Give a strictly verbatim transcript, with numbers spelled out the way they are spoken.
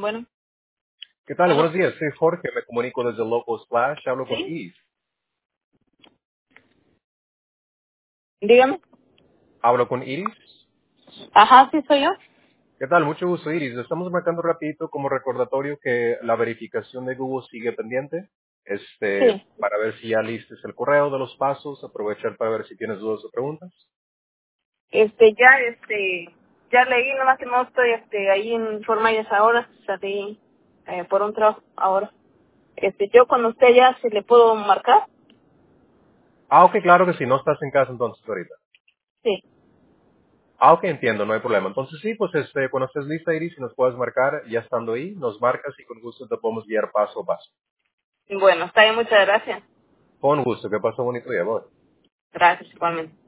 Bueno, ¿Qué tal? bueno, Buenos días, soy Jorge, me comunico desde Loco Splash, hablo con ¿sí? Iris. Dígame. Hablo con Iris. Ajá, sí soy yo. ¿Qué tal? Mucho gusto, Iris. Le estamos marcando rapidito como recordatorio que la verificación de Google sigue pendiente. Este, Sí. para ver si ya listes el correo de los pasos, aprovechar para ver si tienes dudas o preguntas. Este, ya, este, ya leí, nomás que no estoy, este, ahí en forma ya ahora, salí eh, por un trabajo ahora. Este, yo con usted ya se le puedo marcar. Ah, ok, claro que sí, no estás en casa entonces ahorita. Sí. Ah, ok, entiendo, no hay problema. Entonces sí, pues este, cuando estés lista, Iris, si nos puedes marcar, ya estando ahí, nos marcas y con gusto te podemos guiar paso a paso. Bueno, está bien, muchas gracias. Con gusto, que pase bonito día, voy. Gracias, igualmente.